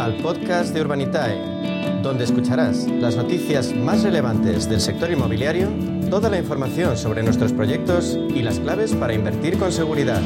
al podcast de Urbanitae, donde escucharás las noticias más relevantes del sector inmobiliario, toda la información sobre nuestros proyectos y las claves para invertir con seguridad.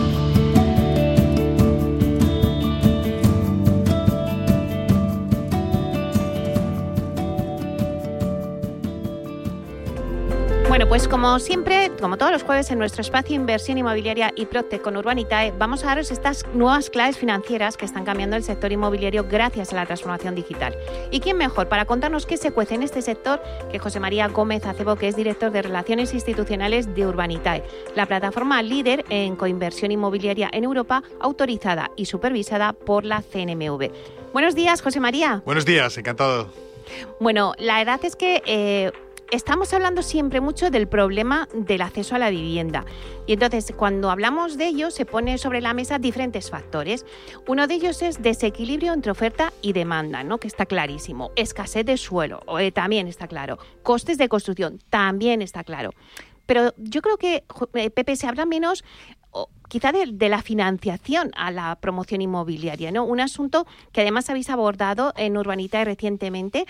Bueno, pues como siempre, como todos los jueves en nuestro espacio Inversión Inmobiliaria y Proctec con Urbanitae, vamos a daros estas nuevas claves financieras que están cambiando el sector inmobiliario gracias a la transformación digital. ¿Y quién mejor para contarnos qué se cuece en este sector que José María Gómez Acebo, que es director de Relaciones Institucionales de Urbanitae, la plataforma líder en coinversión inmobiliaria en Europa, autorizada y supervisada por la CNMV? Buenos días, José María. Buenos días, encantado. Bueno, la verdad es que estamos hablando siempre mucho del problema del acceso a la vivienda. Y entonces, cuando hablamos de ello, se pone sobre la mesa diferentes factores. Uno de ellos es desequilibrio entre oferta y demanda, ¿no? Que está clarísimo. Escasez de suelo, también está claro. Costes de construcción, también está claro. Pero yo creo que, Pepe, se habla menos quizá de la financiación a la promoción inmobiliaria, ¿no? Un asunto que además habéis abordado en Urbanitae recientemente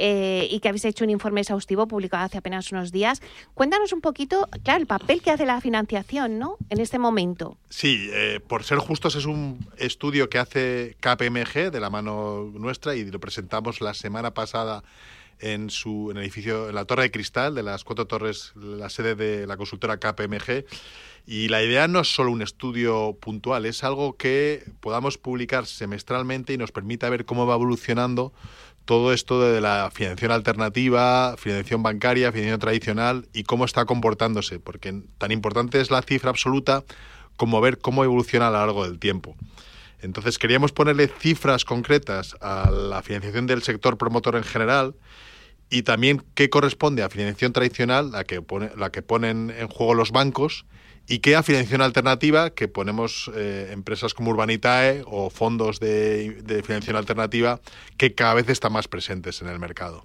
y que habéis hecho un informe exhaustivo publicado hace apenas unos días. Cuéntanos un poquito, claro, el papel que hace la financiación, ¿no?, en este momento. Sí, por ser justos, es un estudio que hace KPMG de la mano nuestra y lo presentamos la semana pasada en el edificio, en la Torre de Cristal de las 4 torres, la sede de la consultora KPMG. Y la idea no es solo un estudio puntual, es algo que podamos publicar semestralmente y nos permita ver cómo va evolucionando todo esto de la financiación alternativa, financiación bancaria, financiación tradicional y cómo está comportándose, porque tan importante es la cifra absoluta como ver cómo evoluciona a lo largo del tiempo. Entonces queríamos ponerle cifras concretas a la financiación del sector promotor en general y también qué corresponde a financiación tradicional, la que ponen en juego los bancos, y qué a financiación alternativa, que ponemos empresas como Urbanitae o fondos de financiación alternativa que cada vez están más presentes en el mercado.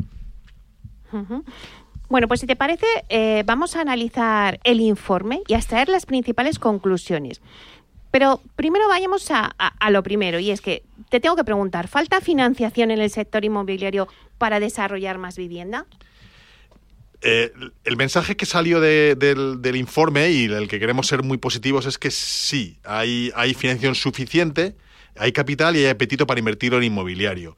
Uh-huh. Bueno, pues si te parece, vamos a analizar el informe y a extraer las principales conclusiones. Pero primero vayamos a lo primero, y es que te tengo que preguntar, ¿falta financiación en el sector inmobiliario para desarrollar más vivienda? El mensaje que salió del informe y el que queremos ser muy positivos es que sí, hay financiación suficiente, hay capital y hay apetito para invertir en inmobiliario.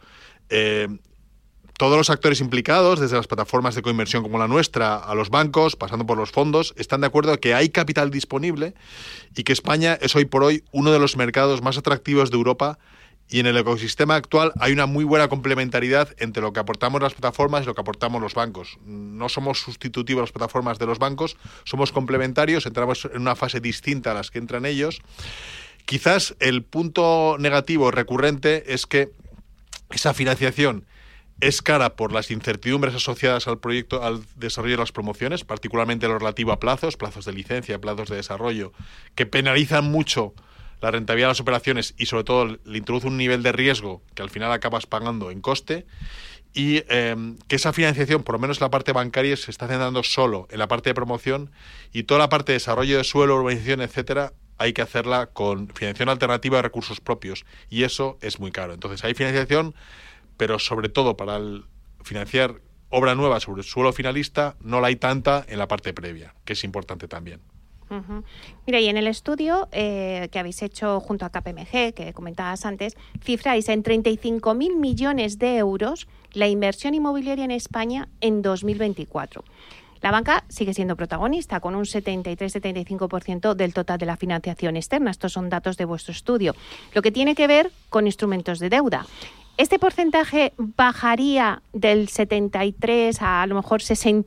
Todos los actores implicados, desde las plataformas de coinversión como la nuestra, a los bancos, pasando por los fondos, están de acuerdo en que hay capital disponible y que España es hoy por hoy uno de los mercados más atractivos de Europa. Y en el ecosistema actual hay una muy buena complementariedad entre lo que aportamos las plataformas y lo que aportamos los bancos. No somos sustitutivos las plataformas de los bancos, somos complementarios, entramos en una fase distinta a las que entran ellos. Quizás el punto negativo recurrente es que esa financiación es cara por las incertidumbres asociadas al proyecto, al desarrollo de las promociones, particularmente lo relativo a plazos de licencia, plazos de desarrollo, que penalizan mucho la rentabilidad de las operaciones y sobre todo le introduce un nivel de riesgo que al final acabas pagando en coste y que esa financiación, por lo menos la parte bancaria, se está centrando solo en la parte de promoción y toda la parte de desarrollo de suelo, urbanización, etcétera, hay que hacerla con financiación alternativa de recursos propios y eso es muy caro. Entonces hay financiación, pero sobre todo para financiar obra nueva sobre suelo finalista no la hay tanta en la parte previa, que es importante también. Uh-huh. Mira, y en el estudio que habéis hecho junto a KPMG, que comentabas antes, cifráis en 35.000 millones de euros la inversión inmobiliaria en España en 2024. La banca sigue siendo protagonista, con un 73-75% del total de la financiación externa. Estos son datos de vuestro estudio. Lo que tiene que ver con instrumentos de deuda. ¿Este porcentaje bajaría del 73 a lo mejor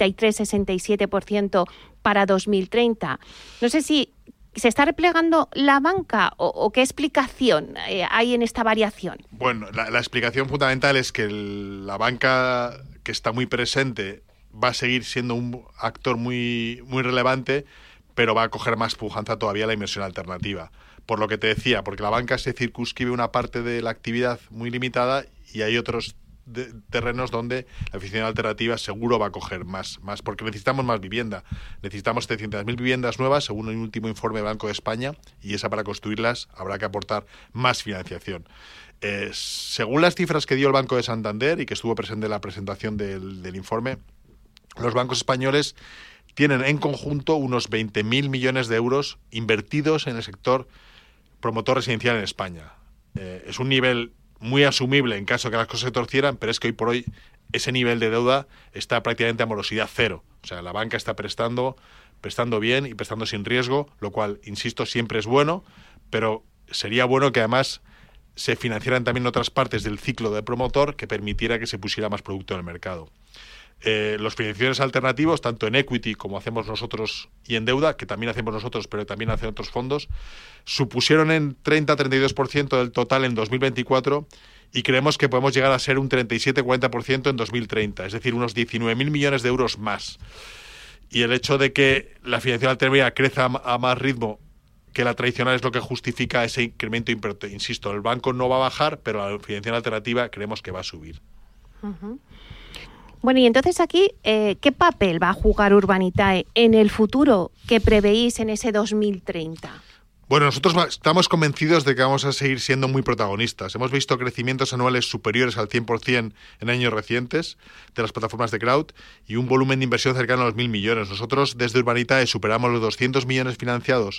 63-67% para 2030? No sé si se está replegando la banca o qué explicación hay en esta variación. Bueno, la explicación fundamental es que la banca, que está muy presente, va a seguir siendo un actor muy, muy relevante, pero va a coger más pujanza todavía la inversión alternativa. Por lo que te decía, porque la banca se circunscribe una parte de la actividad muy limitada y hay otros terrenos donde la financiación alternativa seguro va a coger más, porque necesitamos más vivienda. Necesitamos 700.000 viviendas nuevas, según el último informe del Banco de España, y esa, para construirlas habrá que aportar más financiación. Según las cifras que dio el Banco de Santander y que estuvo presente en la presentación del informe, los bancos españoles tienen en conjunto unos 20.000 millones de euros invertidos en el sector promotor residencial en España. Es un nivel muy asumible en caso de que las cosas se torcieran, pero es que hoy por hoy ese nivel de deuda está prácticamente a morosidad cero. O sea, la banca está prestando bien y prestando sin riesgo, lo cual, insisto, siempre es bueno, pero sería bueno que además se financiaran también otras partes del ciclo del promotor que permitiera que se pusiera más producto en el mercado. Los financiadores alternativos, tanto en equity como hacemos nosotros y en deuda, que también hacemos nosotros pero también hacen otros fondos, supusieron en 30-32% del total en 2024 y creemos que podemos llegar a ser un 37-40% en 2030, es decir, unos 19.000 millones de euros más. Y el hecho de que la financiación alternativa crezca a más ritmo que la tradicional es lo que justifica ese incremento. Insisto, el banco no va a bajar, pero la financiación alternativa creemos que va a subir. Uh-huh. Bueno, y entonces aquí, ¿qué papel va a jugar Urbanitae en el futuro que prevéis en ese 2030? Bueno, nosotros estamos convencidos de que vamos a seguir siendo muy protagonistas. Hemos visto crecimientos anuales superiores al 100% en años recientes de las plataformas de crowd y un volumen de inversión cercano a los 1.000 millones. Nosotros desde Urbanitae superamos los 200 millones financiados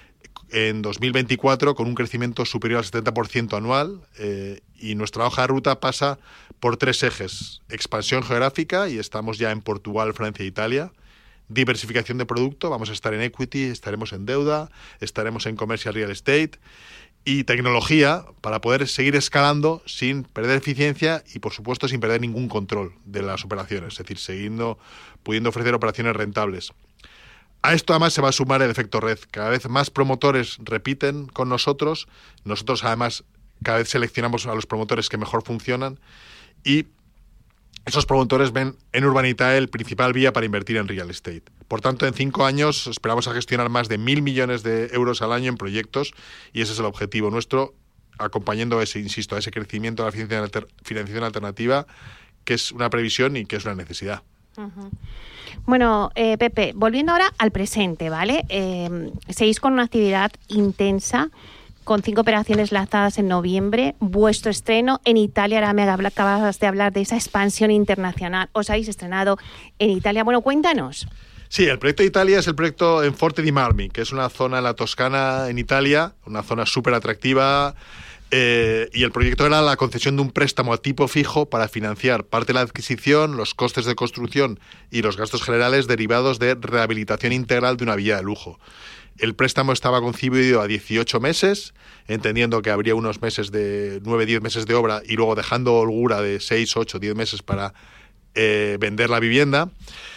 en 2024 con un crecimiento superior al 70% anual y nuestra hoja de ruta pasa por 3 ejes: expansión geográfica, y estamos ya en Portugal, Francia e Italia; diversificación de producto, vamos a estar en equity, estaremos en deuda, estaremos en commercial real estate; y tecnología, para poder seguir escalando sin perder eficiencia y, por supuesto, sin perder ningún control de las operaciones, es decir, pudiendo ofrecer operaciones rentables. A esto además se va a sumar el efecto red. Cada vez más promotores repiten con nosotros. Nosotros además cada vez seleccionamos a los promotores que mejor funcionan y esos promotores ven en Urbanitae el principal vía para invertir en real estate. Por tanto, en 5 años esperamos a gestionar más de 1.000 millones de euros al año en proyectos y ese es el objetivo nuestro, acompañando a ese crecimiento de la financiación alternativa, que es una previsión y que es una necesidad. Uh-huh. Bueno, Pepe, volviendo ahora al presente, ¿vale? Seguís con una actividad intensa, con 5 operaciones lanzadas en noviembre, vuestro estreno en Italia, ahora me acabas de hablar de esa expansión internacional, os habéis estrenado en Italia. Bueno, cuéntanos. Sí, el proyecto de Italia es el proyecto en Forte di Marmi, que es una zona en la Toscana, en Italia, una zona súper atractiva. Y el proyecto era la concesión de un préstamo a tipo fijo para financiar parte de la adquisición, los costes de construcción y los gastos generales derivados de rehabilitación integral de una villa de lujo. El préstamo estaba concebido a 18 meses, entendiendo que habría unos meses de 9-10 meses de obra y luego dejando holgura de 6, 8, 10 meses para vender la vivienda.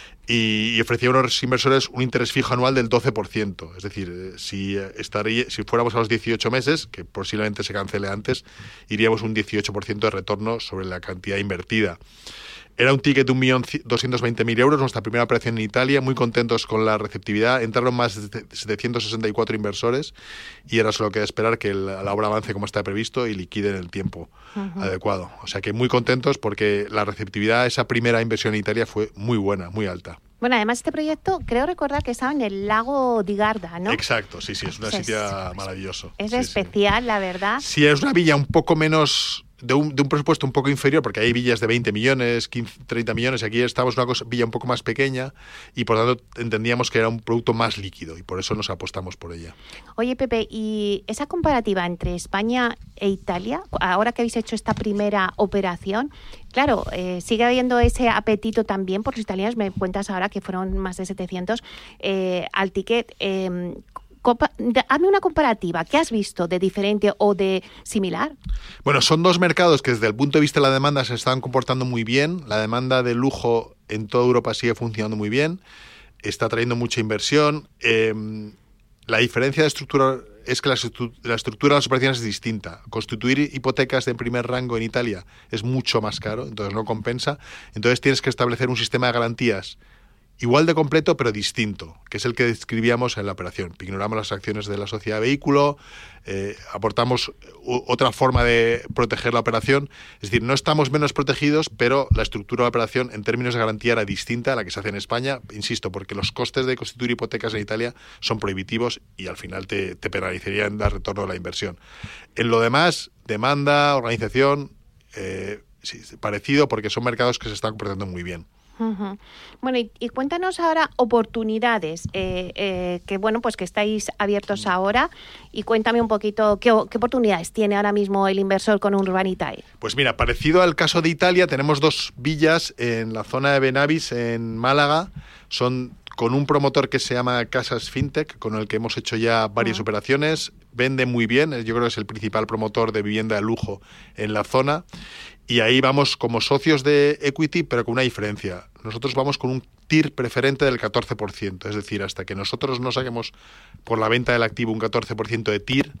Y ofrecía a unos inversores un interés fijo anual del 12%. Es decir, si fuéramos a los 18 meses, que posiblemente se cancele antes, iríamos un 18% de retorno sobre la cantidad invertida. Era un ticket de 1.220.000 euros, nuestra primera operación en Italia, muy contentos con la receptividad. Entraron más de 764 inversores y era solo que esperar que la obra avance como está previsto y liquide en el tiempo adecuado. O sea que muy contentos porque la receptividad a esa primera inversión en Italia fue muy buena, muy alta. Bueno, además este proyecto, creo recordar que estaba en el lago di Garda, ¿no? Exacto, sí, es una sitio maravilloso. Es especial, la verdad. Sí, es una villa un poco menos... De un presupuesto un poco inferior, porque hay villas de 20 millones, 15, 30 millones, y aquí estamos en una villa un poco más pequeña y por tanto entendíamos que era un producto más líquido y por eso nos apostamos por ella. Oye, Pepe, ¿y esa comparativa entre España e Italia, ahora que habéis hecho esta primera operación, claro, sigue habiendo ese apetito también por los italianos? Me cuentas ahora que fueron más de 700 al ticket. Hazme una comparativa. ¿Qué has visto de diferente o de similar? Bueno, son 2 mercados que desde el punto de vista de la demanda se están comportando muy bien. La demanda de lujo en toda Europa sigue funcionando muy bien. Está trayendo mucha inversión. La diferencia de estructura es que la estructura de las operaciones es distinta. Constituir hipotecas de primer rango en Italia es mucho más caro, entonces no compensa. Entonces tienes que establecer un sistema de garantías igual de completo pero distinto, que es el que describíamos en la operación. Ignoramos las acciones de la sociedad vehículo, aportamos otra forma de proteger la operación, es decir, no estamos menos protegidos, pero la estructura de la operación en términos de garantía era distinta a la que se hace en España, insisto, porque los costes de constituir hipotecas en Italia son prohibitivos y al final te penalizarían dar retorno a la inversión. En lo demás, demanda, organización, sí, parecido, porque son mercados que se están comportando muy bien. Uh-huh. Bueno, y cuéntanos ahora oportunidades que bueno, pues que estáis abiertos ahora, y cuéntame un poquito qué oportunidades tiene ahora mismo el inversor con Urbanitae. Pues mira, parecido al caso de Italia, tenemos 2 villas en la zona de Benavis, en Málaga, son con un promotor que se llama Casas Fintech, con el que hemos hecho ya varias operaciones, vende muy bien, yo creo que es el principal promotor de vivienda de lujo en la zona, y ahí vamos como socios de equity, pero con una diferencia. Nosotros vamos con un TIR preferente del 14%, es decir, hasta que nosotros no saquemos por la venta del activo un 14% de TIR,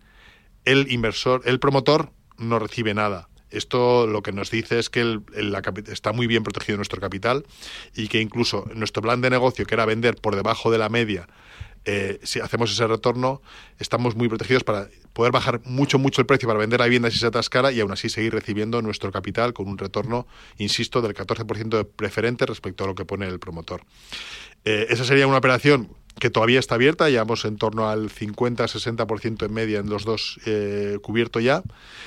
el promotor no recibe nada. Esto lo que nos dice es que está muy bien protegido nuestro capital y que incluso nuestro plan de negocio, que era vender por debajo de la media, si hacemos ese retorno, estamos muy protegidos para poder bajar mucho el precio para vender la vivienda si se atascara y aún así seguir recibiendo nuestro capital con un retorno, insisto, del 14% de preferente respecto a lo que pone el promotor. Esa sería una operación que todavía está abierta, llevamos en torno al 50-60% en media en los dos cubierto ya.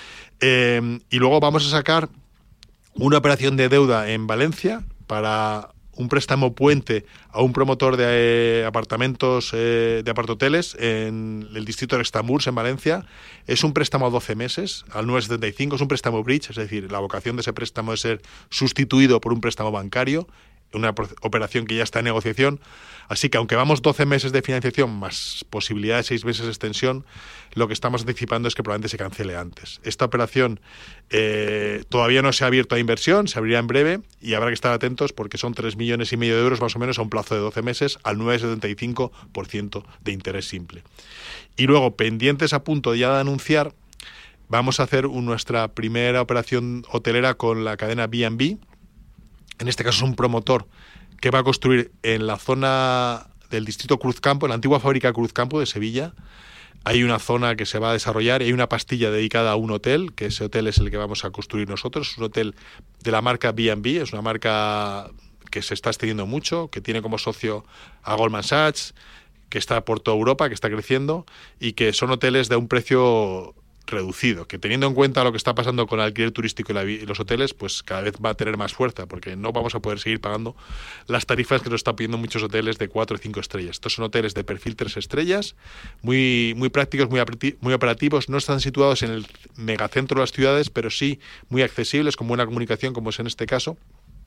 Y luego vamos a sacar una operación de deuda en Valencia para un préstamo puente a un promotor de apartamentos, de apartoteles en el distrito de Extramurs, en Valencia. Es un préstamo a 12 meses, al 9,75, es un préstamo bridge, es decir, la vocación de ese préstamo es ser sustituido por un préstamo bancario, una operación que ya está en negociación. Así que aunque vamos 12 meses de financiación más posibilidad de 6 meses de extensión, lo que estamos anticipando es que probablemente se cancele antes. Esta operación todavía no se ha abierto a inversión, se abrirá en breve y habrá que estar atentos porque son 3,5 millones de euros más o menos a un plazo de 12 meses al 9,75% de interés simple. Y luego, pendientes a punto ya de anunciar, vamos a hacer nuestra primera operación hotelera con la cadena B&B. En este caso es un promotor que va a construir en la zona del distrito Cruzcampo, en la antigua fábrica Cruzcampo de Sevilla. Hay una zona que se va a desarrollar y hay una pastilla dedicada a un hotel, que ese hotel es el que vamos a construir nosotros. Es un hotel de la marca B&B, es una marca que se está extendiendo mucho, que tiene como socio a Goldman Sachs, que está por toda Europa, que está creciendo, y que son hoteles de un precio reducido, que teniendo en cuenta lo que está pasando con el alquiler turístico y los hoteles, pues cada vez va a tener más fuerza, porque no vamos a poder seguir pagando las tarifas que nos están pidiendo muchos hoteles de 4 y 5 estrellas. Estos son hoteles de perfil 3 estrellas, muy prácticos, muy operativos, no están situados en el megacentro de las ciudades, pero sí muy accesibles, con buena comunicación, como es en este caso.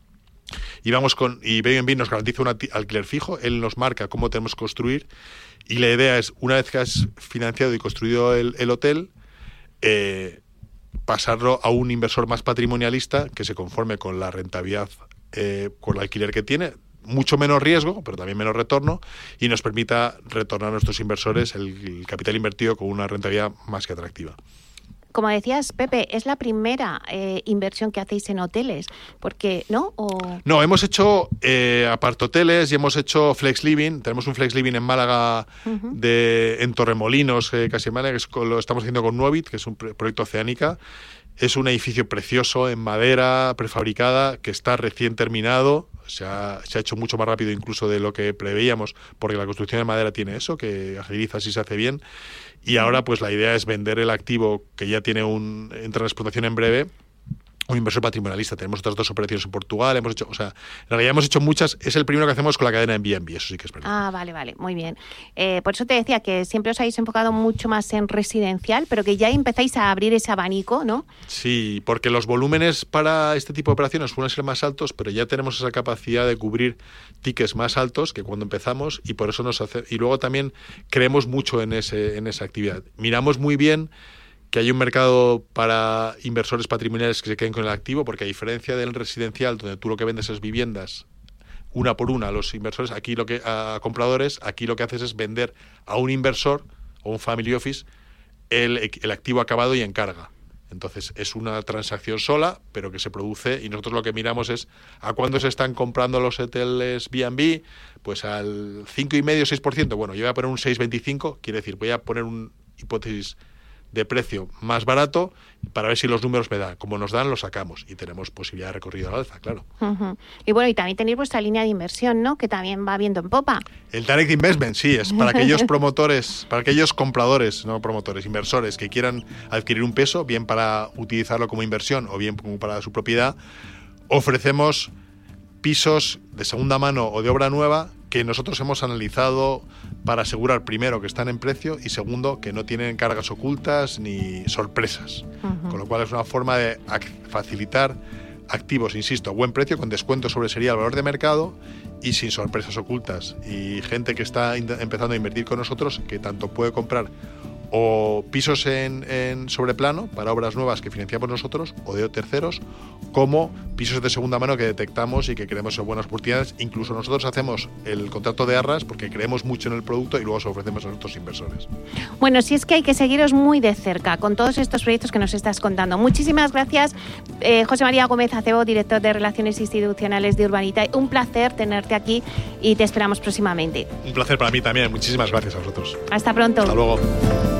Y B&B nos garantiza un alquiler fijo, él nos marca cómo tenemos que construir, y la idea es, una vez que has financiado y construido el hotel, pasarlo a un inversor más patrimonialista que se conforme con la rentabilidad, con el alquiler que tiene, mucho menos riesgo, pero también menos retorno, y nos permita retornar a nuestros inversores el capital invertido con una rentabilidad más que atractiva. Como decías, Pepe, es la primera inversión que hacéis en hoteles, porque ¿no? No, hemos hecho apartoteles y hemos hecho flex living. Tenemos un flex living en Málaga, en Torremolinos, casi en Málaga, que lo estamos haciendo con Nuovit, que es un proyecto Oceánica. Es un edificio precioso en madera prefabricada que está recién terminado. Se ha hecho mucho más rápido incluso de lo que preveíamos, porque la construcción de madera tiene eso, que agiliza si se hace bien. Y ahora pues la idea es vender el activo que ya tiene entra en explotación en breve, un inversor patrimonialista. Tenemos otras 2 operaciones en Portugal, en realidad hemos hecho muchas. Es el primero que hacemos con la cadena en B&B, eso sí que es verdad. Ah, vale, muy bien. Por eso te decía que siempre os habéis enfocado mucho más en residencial, pero que ya empezáis a abrir ese abanico, ¿no? Sí, porque los volúmenes para este tipo de operaciones suelen ser más altos, pero ya tenemos esa capacidad de cubrir tickets más altos que cuando empezamos, y por eso y luego también creemos mucho en esa actividad. Miramos muy bien que hay un mercado para inversores patrimoniales que se queden con el activo, porque a diferencia del residencial, donde tú lo que vendes es viviendas una por una a los inversores, a compradores, aquí lo que haces es vender a un inversor o un family office el activo acabado y en carga. Entonces es una transacción sola, pero que se produce, y nosotros lo que miramos es a cuándo se están comprando los hoteles B&B, pues al 5,5, 6%. Bueno, yo voy a poner un 6,25, quiere decir, voy a poner una hipótesis de precio más barato para ver si los números me dan. Como nos dan, los sacamos y tenemos posibilidad de recorrido al alza, claro. Y bueno, y también tenéis vuestra línea de inversión, ¿no? Que también va viento en popa. El Direct Investment, sí, es para aquellos promotores, para aquellos compradores, no promotores, inversores que quieran adquirir un peso, bien para utilizarlo como inversión o bien como para su propiedad. Ofrecemos pisos de segunda mano o de obra nueva que nosotros hemos analizado para asegurar, primero, que están en precio y segundo, que no tienen cargas ocultas ni sorpresas. Con lo cual es una forma de facilitar activos, insisto, a buen precio, con descuento sobre sería el valor de mercado y sin sorpresas ocultas. Y gente que está empezando a invertir con nosotros, que tanto puede comprar o pisos en sobreplano para obras nuevas que financiamos nosotros o de terceros, como pisos de segunda mano que detectamos y que creemos son buenas oportunidades. Incluso nosotros hacemos el contrato de arras porque creemos mucho en el producto y luego se ofrecemos a nuestros inversores. Bueno, si es que hay que seguiros muy de cerca con todos estos proyectos que nos estás contando. Muchísimas gracias, José María Gómez Acebo, director de Relaciones Institucionales de Urbanitae. Un placer tenerte aquí y te esperamos próximamente. Un placer para mí también. Muchísimas gracias a vosotros. Hasta pronto. Hasta luego.